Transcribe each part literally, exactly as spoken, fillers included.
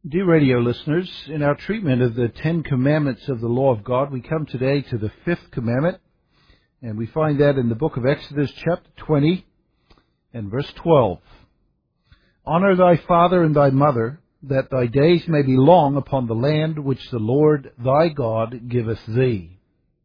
Dear radio listeners, in our treatment of the Ten Commandments of the Law of God, we come today to the fifth commandment, and we find that in the book of Exodus chapter twenty and verse twelve. Honor thy father and thy mother, that thy days may be long upon the land which the Lord thy God giveth thee.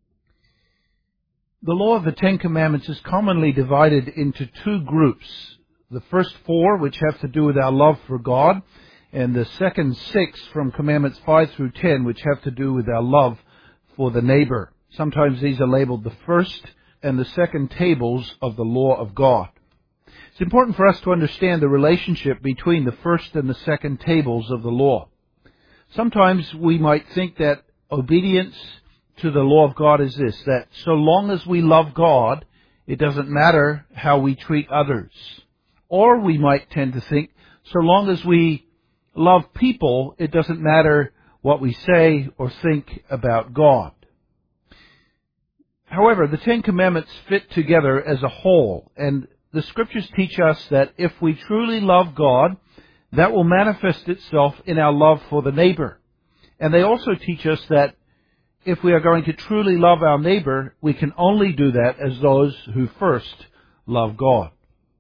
The law of the Ten Commandments is commonly divided into two groups. The first four, which have to do with our love for God, and the second six from Commandments five through ten, which have to do with our love for the neighbor. Sometimes these are labeled the first and the second tables of the law of God. It's important for us to understand the relationship between the first and the second tables of the law. Sometimes we might think that obedience to the law of God is this, that so long as we love God, it doesn't matter how we treat others. Or we might tend to think, so long as we love people, it doesn't matter what we say or think about God. However, the Ten Commandments fit together as a whole, and the Scriptures teach us that if we truly love God, that will manifest itself in our love for the neighbor. And they also teach us that if we are going to truly love our neighbor, we can only do that as those who first love God.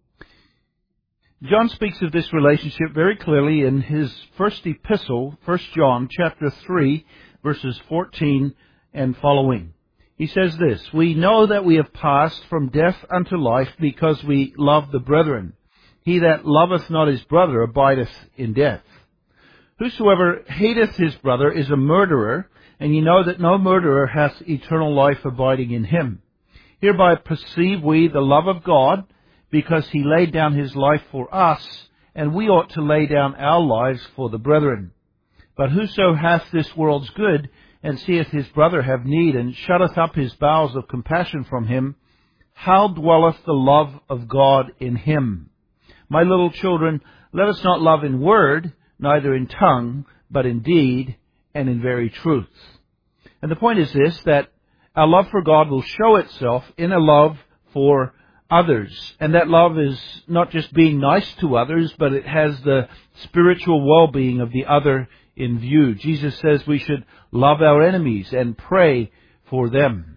John speaks of this relationship very clearly in his first epistle, First John chapter three, verses fourteen and following. He says this, We know that we have passed from death unto life because we love the brethren. He that loveth not his brother abideth in death. Whosoever hateth his brother is a murderer, and ye know that no murderer hath eternal life abiding in him. Hereby perceive we the love of God, because he laid down his life for us, and we ought to lay down our lives for the brethren. But whoso hath this world's good, and seeth his brother have need, and shutteth up his bowels of compassion from him, how dwelleth the love of God in him? My little children, let us not love in word, neither in tongue, but in deed, and in very truth. And the point is this, that our love for God will show itself in a love for others. And that love is not just being nice to others, but it has the spiritual well-being of the other in view. Jesus says we should love our enemies and pray for them.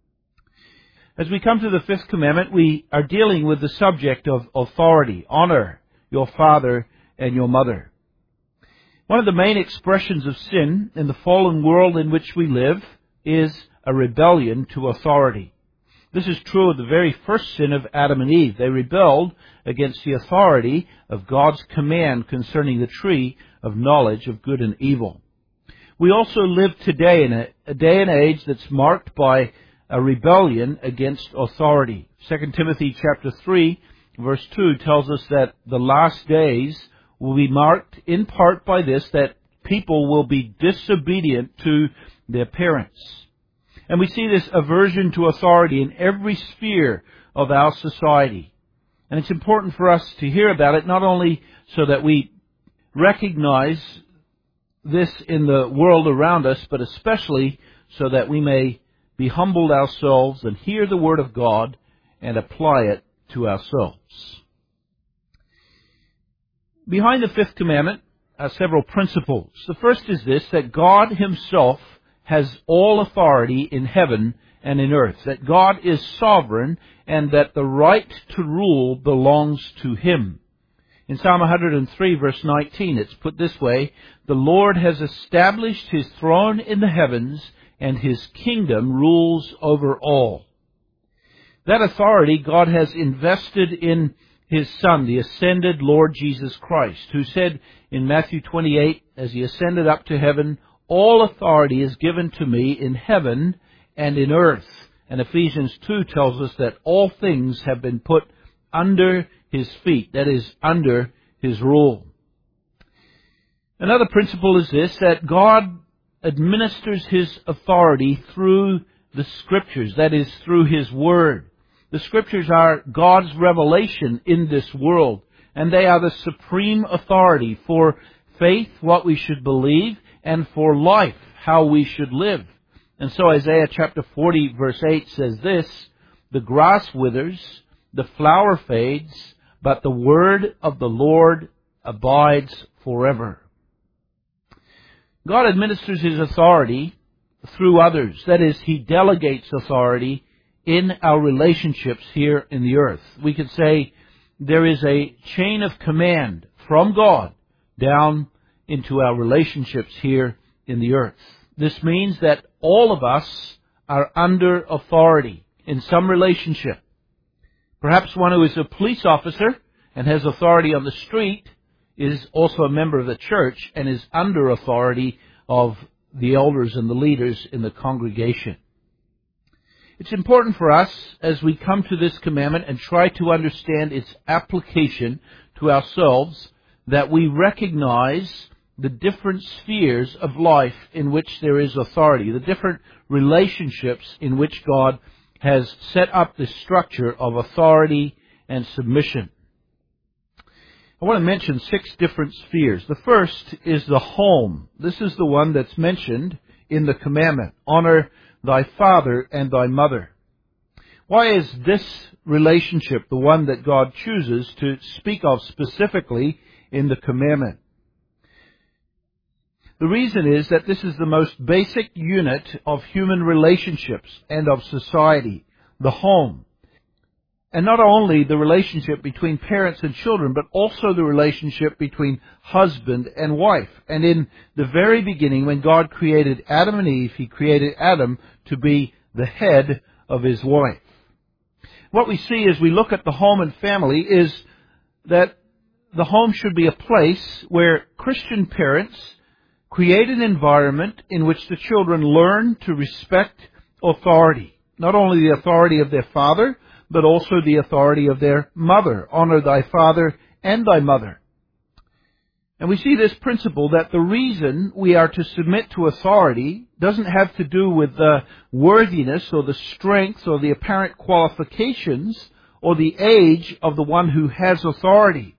As we come to the fifth commandment, we are dealing with the subject of authority. Honor your father and your mother. One of the main expressions of sin in the fallen world in which we live is a rebellion to authority. This is true of the very first sin of Adam and Eve. They rebelled against the authority of God's command concerning the tree of knowledge of good and evil. We also live today in a, a day and age that's marked by a rebellion against authority. Second Timothy chapter three, verse two tells us that the last days will be marked in part by this, that people will be disobedient to their parents. And we see this aversion to authority in every sphere of our society. And it's important for us to hear about it, not only so that we recognize this in the world around us, but especially so that we may be humbled ourselves and hear the Word of God and apply it to ourselves. Behind the fifth commandment are several principles. The first is this, that God Himself has all authority in heaven and in earth, that God is sovereign and that the right to rule belongs to Him. In Psalm one hundred three, verse nineteen, it's put this way, The Lord has established His throne in the heavens, and His kingdom rules over all. That authority God has invested in His Son, the ascended Lord Jesus Christ, who said in Matthew twenty-eight, as He ascended up to heaven, All authority is given to me in heaven and in earth. And Ephesians two tells us that all things have been put under His feet, that is, under His rule. Another principle is this, that God administers His authority through the Scriptures, that is, through His Word. The Scriptures are God's revelation in this world, and they are the supreme authority for faith, what we should believe, and for life, how we should live. And so Isaiah chapter forty, verse eight says this, The grass withers, the flower fades, but the word of the Lord abides forever. God administers His authority through others. That is, He delegates authority in our relationships here in the earth. We could say there is a chain of command from God down into our relationships here in the earth. This means that all of us are under authority in some relationship. Perhaps one who is a police officer and has authority on the street is also a member of the church and is under authority of the elders and the leaders in the congregation. It's important for us, as we come to this commandment and try to understand its application to ourselves, that we recognize the different spheres of life in which there is authority, the different relationships in which God has set up this structure of authority and submission. I want to mention six different spheres. The first is the home. This is the one that's mentioned in the commandment. Honor thy father and thy mother. Why is this relationship the one that God chooses to speak of specifically in the commandment? The reason is that this is the most basic unit of human relationships and of society, the home. And not only the relationship between parents and children, but also the relationship between husband and wife. And in the very beginning, when God created Adam and Eve, He created Adam to be the head of his wife. What we see as we look at the home and family is that the home should be a place where Christian parents create an environment in which the children learn to respect authority. Not only the authority of their father, but also the authority of their mother. Honor thy father and thy mother. And we see this principle that the reason we are to submit to authority doesn't have to do with the worthiness or the strength or the apparent qualifications or the age of the one who has authority.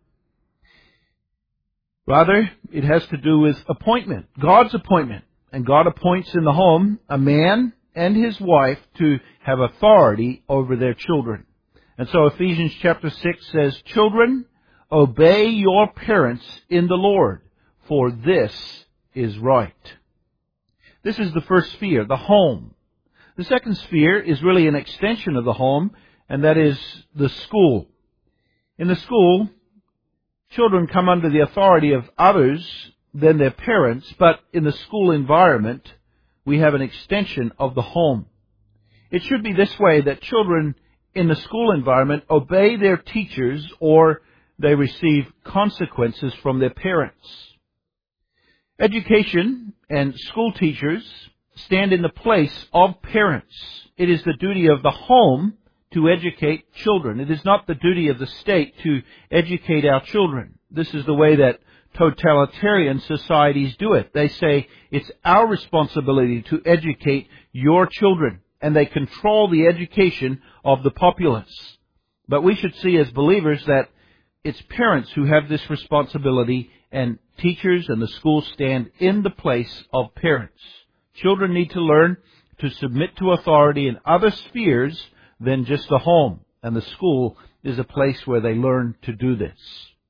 Rather, it has to do with appointment, God's appointment. And God appoints in the home a man and his wife to have authority over their children. And so Ephesians chapter six says, "Children, obey your parents in the Lord, for this is right." This is the first sphere, the home. The second sphere is really an extension of the home, and that is the school. In the school, children come under the authority of others than their parents, but in the school environment, we have an extension of the home. It should be this way, that children in the school environment obey their teachers or they receive consequences from their parents. Education and school teachers stand in the place of parents. It is the duty of the home to educate children. It is not the duty of the state to educate our children. This is the way that totalitarian societies do it. They say it's our responsibility to educate your children, and they control the education of the populace. But we should see as believers that it's parents who have this responsibility, and teachers and the schools stand in the place of parents. Children need to learn to submit to authority in other spheres than just the home, and the school is a place where they learn to do this.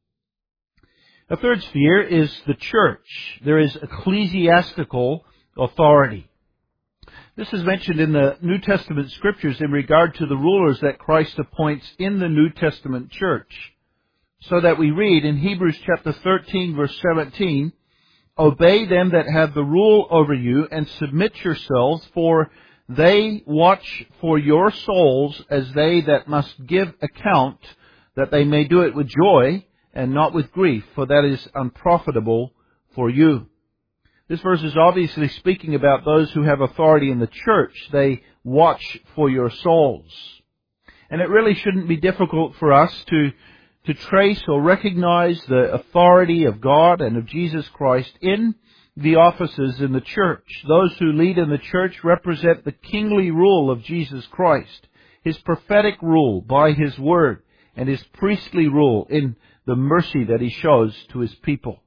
A third sphere is the church. There is ecclesiastical authority. This is mentioned in the New Testament scriptures in regard to the rulers that Christ appoints in the New Testament church. So that we read in Hebrews chapter thirteen, verse seventeen, "Obey them that have the rule over you, and submit yourselves, for they watch for your souls as they that must give account, that they may do it with joy and not with grief, for that is unprofitable for you." This verse is obviously speaking about those who have authority in the church. They watch for your souls. And it really shouldn't be difficult for us to to trace or recognize the authority of God and of Jesus Christ in the offices in the church. Those who lead in the church represent the kingly rule of Jesus Christ, His prophetic rule by His word, and His priestly rule in the mercy that He shows to His people.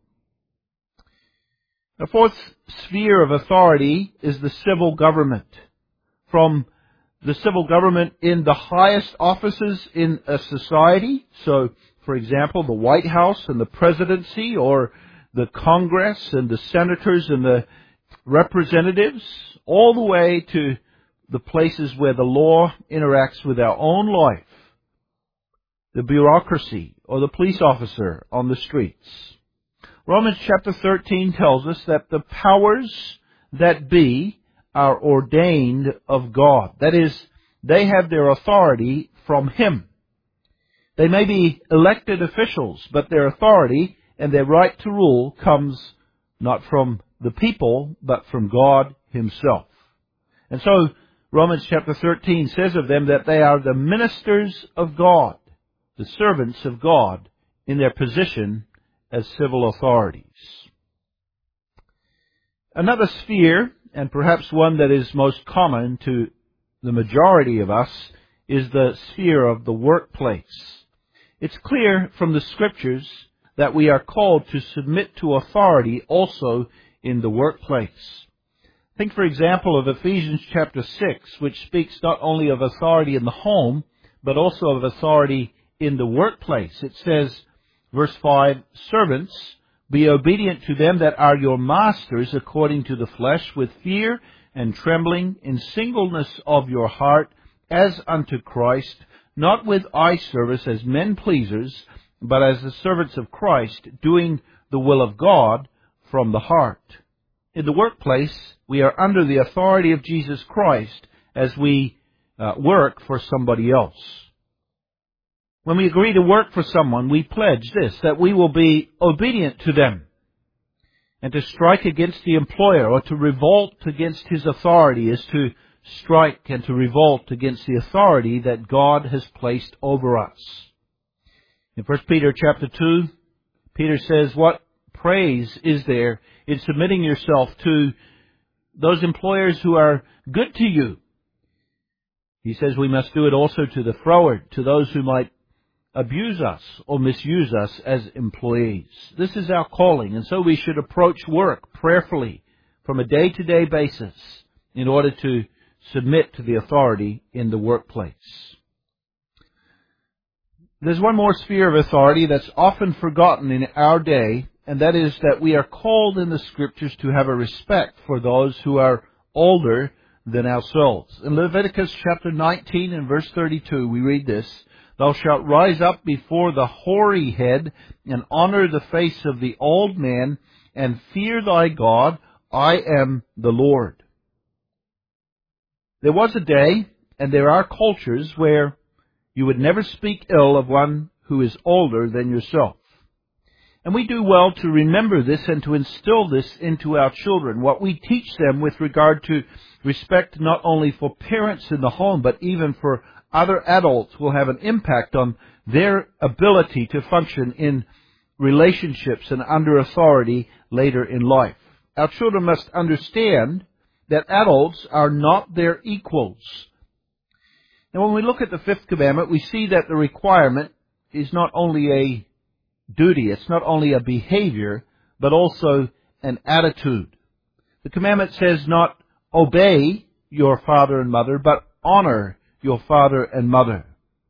The fourth sphere of authority is the civil government. From the civil government in the highest offices in a society, so for example, the White House and the presidency, or the Congress and the senators and the representatives, all the way to the places where the law interacts with our own life, the bureaucracy or the police officer on the streets. Romans chapter thirteen tells us that the powers that be are ordained of God. That is, they have their authority from Him. They may be elected officials, but their authority and their right to rule comes not from the people, but from God Himself. And so, Romans chapter thirteen says of them that they are the ministers of God, the servants of God in their position as civil authorities. Another sphere, and perhaps one that is most common to the majority of us, is the sphere of the workplace. It's clear from the Scriptures that we are called to submit to authority also in the workplace. Think, for example, of Ephesians chapter six, which speaks not only of authority in the home, but also of authority in the workplace. It says, verse five, "Servants, be obedient to them that are your masters according to the flesh, with fear and trembling, in singleness of your heart, as unto Christ, not with eye service as men pleasers, but as the servants of Christ, doing the will of God from the heart." In the workplace, we are under the authority of Jesus Christ as we uh, work for somebody else. When we agree to work for someone, we pledge this, that we will be obedient to them. And to strike against the employer or to revolt against his authority is to strike and to revolt against the authority that God has placed over us. In First Peter chapter two, Peter says, what praise is there in submitting yourself to those employers who are good to you? He says we must do it also to the froward, to those who might abuse us or misuse us as employees. This is our calling, and so we should approach work prayerfully from a day-to-day basis in order to submit to the authority in the workplace. There's one more sphere of authority that's often forgotten in our day, and that is that we are called in the Scriptures to have a respect for those who are older than ourselves. In Leviticus chapter nineteen and verse thirty-two, we read this, "Thou shalt rise up before the hoary head, and honor the face of the old man, and fear thy God. I am the Lord." There was a day, and there are cultures, where you would never speak ill of one who is older than yourself. And we do well to remember this and to instill this into our children. What we teach them with regard to respect not only for parents in the home, but even for other adults will have an impact on their ability to function in relationships and under authority later in life. Our children must understand that adults are not their equals. Now, when we look at the fifth commandment, we see that the requirement is not only a duty, it's not only a behavior, but also an attitude. The commandment says not obey your father and mother, but honor your father and mother.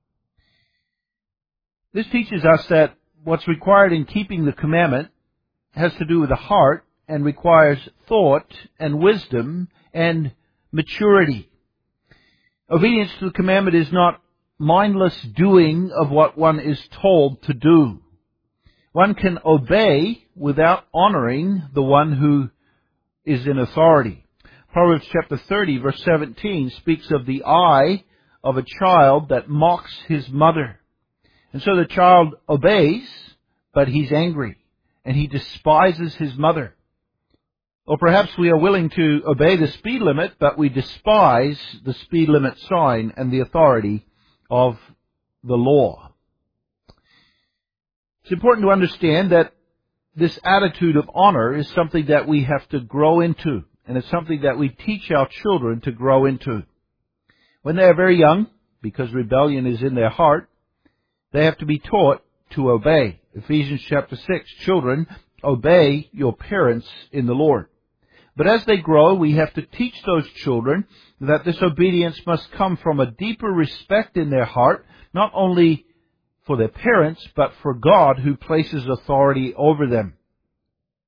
This teaches us that what's required in keeping the commandment has to do with the heart and requires thought and wisdom and maturity. Obedience to the commandment is not mindless doing of what one is told to do. One can obey without honoring the one who is in authority. Proverbs chapter thirty, verse seventeen, speaks of the eye of a child that mocks his mother. And so the child obeys, but he's angry, and he despises his mother. Or perhaps we are willing to obey the speed limit, but we despise the speed limit sign and the authority of the law. It's important to understand that this attitude of honor is something that we have to grow into, and it's something that we teach our children to grow into. When they are very young, because rebellion is in their heart, they have to be taught to obey. Ephesians chapter six, children, obey your parents in the Lord. But as they grow, we have to teach those children that this obedience must come from a deeper respect in their heart, not only for their parents, but for God who places authority over them.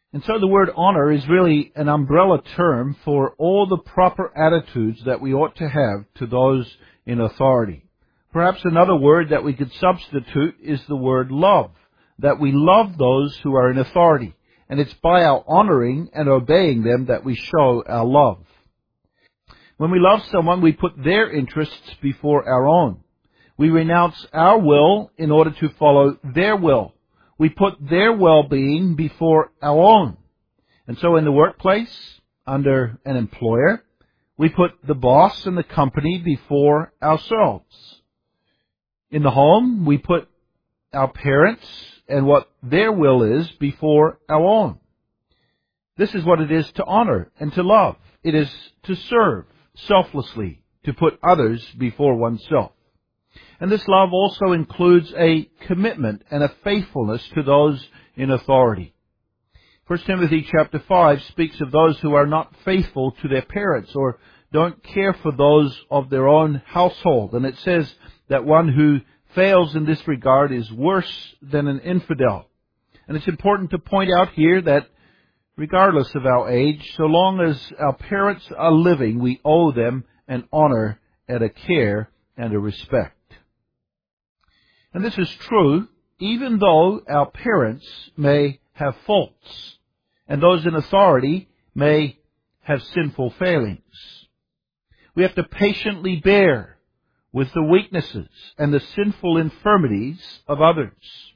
And so the word honor is really an umbrella term for all the proper attitudes that we ought to have to those in authority. Perhaps another word that we could substitute is the word love, that we love those who are in authority. And it's by our honoring and obeying them that we show our love. When we love someone, we put their interests before our own. We renounce our will in order to follow their will. We put their well-being before our own. And so in the workplace, under an employer, we put the boss and the company before ourselves. In the home, we put our parents and what their will is before our own. This is what it is to honor and to love. It is to serve selflessly, to put others before oneself. And this love also includes a commitment and a faithfulness to those in authority. First Timothy chapter five speaks of those who are not faithful to their parents or don't care for those of their own household. And it says that one who fails in this regard is worse than an infidel. And it's important to point out here that regardless of our age, so long as our parents are living, we owe them an honor and a care and a respect. And this is true even though our parents may have faults and those in authority may have sinful failings. We have to patiently bear with the weaknesses and the sinful infirmities of others.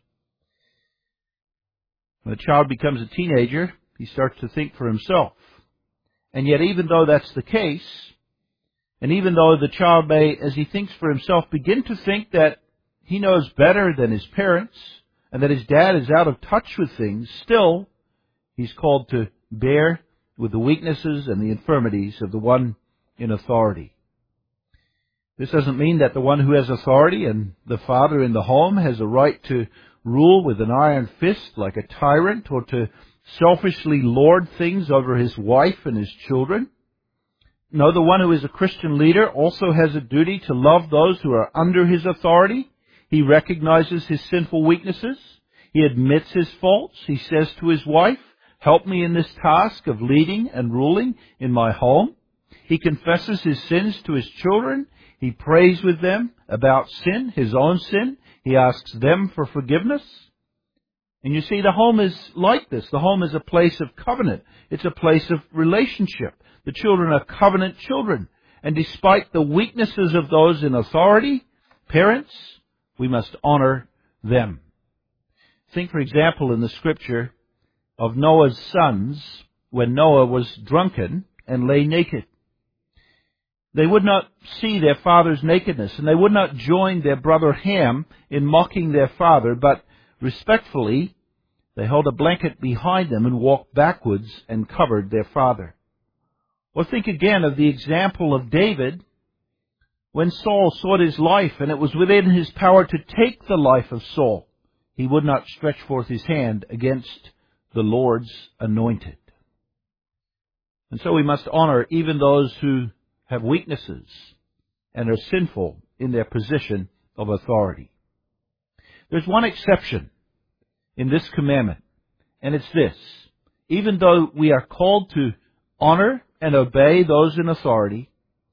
When a child becomes a teenager, he starts to think for himself. And yet even though that's the case, and even though the child may, as he thinks for himself, begin to think that he knows better than his parents, and that his dad is out of touch with things, still, he's called to bear with the weaknesses and the infirmities of the one in authority. This doesn't mean that the one who has authority and the father in the home has a right to rule with an iron fist like a tyrant or to selfishly lord things over his wife and his children. No, the one who is a Christian leader also has a duty to love those who are under his authority. He recognizes his sinful weaknesses. He admits his faults. He says to his wife, "Help me in this task of leading and ruling in my home." He confesses his sins to his children. He prays with them about sin, his own sin. He asks them for forgiveness. And you see, the home is like this. The home is a place of covenant. It's a place of relationship. The children are covenant children. And despite the weaknesses of those in authority, parents, we must honor them. Think, for example, in the scripture of Noah's sons when Noah was drunken and lay naked. They would not see their father's nakedness, and they would not join their brother Ham in mocking their father, but respectfully, they held a blanket behind them and walked backwards and covered their father. Or think again of the example of David when Saul sought his life and it was within his power to take the life of Saul. He would not stretch forth his hand against the Lord's anointed. And so we must honor even those who have weaknesses and are sinful in their position of authority. There's one exception in this commandment, and it's this. Even though we are called to honor and obey those in authority,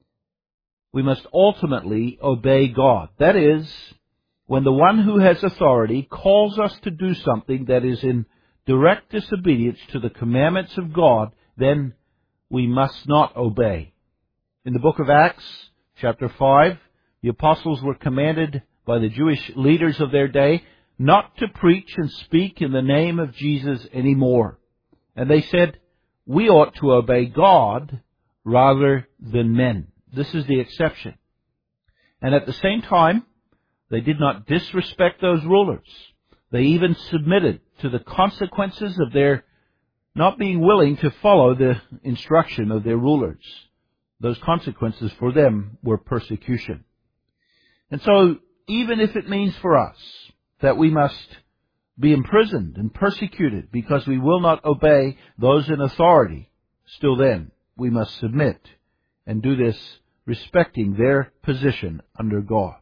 we must ultimately obey God. That is, when the one who has authority calls us to do something that is in direct disobedience to the commandments of God, then we must not obey. In the book of Acts, chapter five, the apostles were commanded by the Jewish leaders of their day not to preach and speak in the name of Jesus anymore. And they said, we ought to obey God rather than men. This is the exception. And at the same time, they did not disrespect those rulers. They even submitted to the consequences of their not being willing to follow the instruction of their rulers. Those consequences for them were persecution. And so, even if it means for us that we must be imprisoned and persecuted because we will not obey those in authority, still then we must submit and do this respecting their position under God.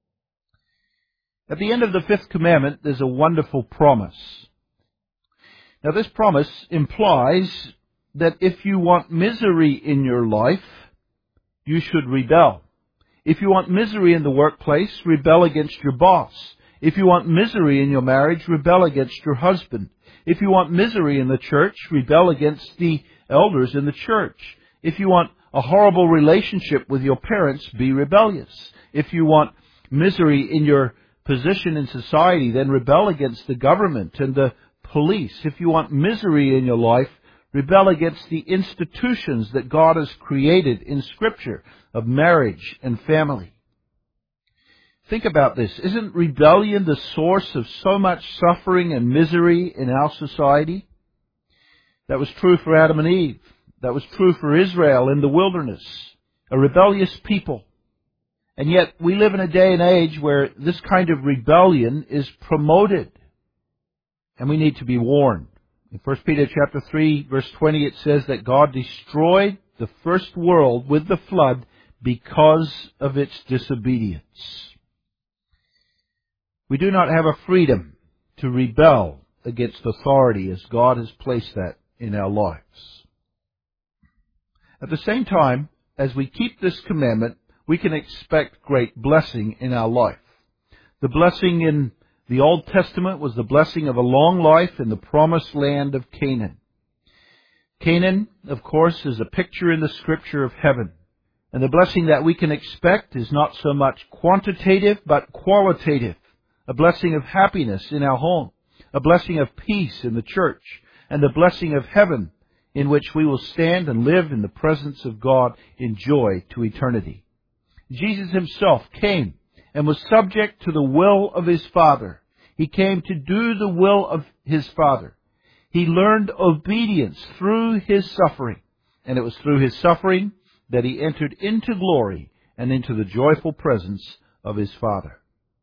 At the end of the fifth commandment, there's a wonderful promise. Now this promise implies that if you want misery in your life, you should rebel. If you want misery in the workplace, rebel against your boss. If you want misery in your marriage, rebel against your husband. If you want misery in the church, rebel against the elders in the church. If you want a horrible relationship with your parents, be rebellious. If you want misery in your position in society, then rebel against the government and the police. If you want misery in your life, rebel against the institutions that God has created in Scripture of marriage and family. Think about this. Isn't rebellion the source of so much suffering and misery in our society? That was true for Adam and Eve. That was true for Israel in the wilderness. A rebellious people. And yet we live in a day and age where this kind of rebellion is promoted. And we need to be warned. In First Peter chapter three, verse twenty, it says that God destroyed the first world with the flood because of its disobedience. We do not have a freedom to rebel against authority as God has placed that in our lives. At the same time, as we keep this commandment, we can expect great blessing in our life. The blessing in the Old Testament was the blessing of a long life in the promised land of Canaan. Canaan, of course, is a picture in the Scripture of heaven. And the blessing that we can expect is not so much quantitative, but qualitative. A blessing of happiness in our home. A blessing of peace in the church. And the blessing of heaven in which we will stand and live in the presence of God in joy to eternity. Jesus Himself came and was subject to the will of His Father. He came to do the will of His Father. He learned obedience through His suffering. And it was through His suffering that He entered into glory and into the joyful presence of His Father.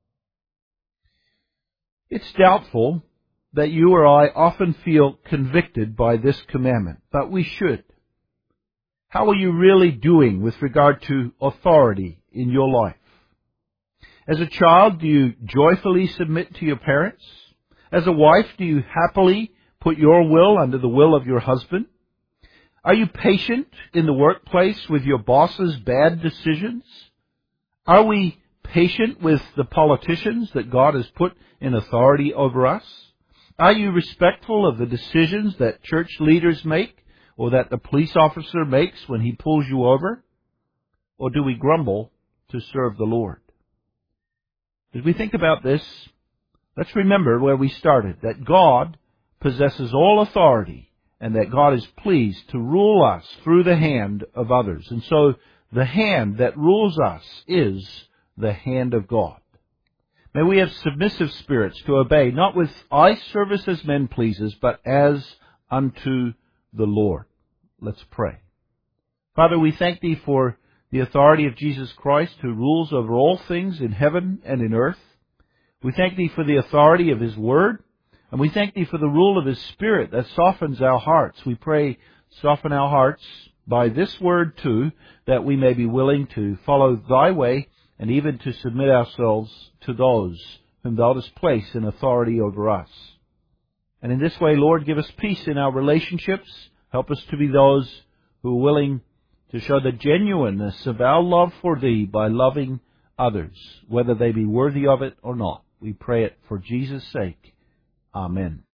It's doubtful that you or I often feel convicted by this commandment, but we should. How are you really doing with regard to authority in your life? As a child, do you joyfully submit to your parents? As a wife, do you happily put your will under the will of your husband? Are you patient in the workplace with your boss's bad decisions? Are we patient with the politicians that God has put in authority over us? Are you respectful of the decisions that church leaders make or that the police officer makes when he pulls you over? Or do we grumble to serve the Lord? As we think about this, let's remember where we started, that God possesses all authority and that God is pleased to rule us through the hand of others. And so the hand that rules us is the hand of God. May we have submissive spirits to obey, not with eye service as men pleasers, but as unto the Lord. Let's pray. Father, we thank Thee for the authority of Jesus Christ, who rules over all things in heaven and in earth. We thank Thee for the authority of His Word, and we thank Thee for the rule of His Spirit that softens our hearts. We pray, soften our hearts by this Word too, that we may be willing to follow Thy way and even to submit ourselves to those whom Thou dost place in authority over us. And in this way, Lord, give us peace in our relationships. Help us to be those who are willing to show the genuineness of our love for Thee by loving others, whether they be worthy of it or not. We pray it for Jesus' sake. Amen.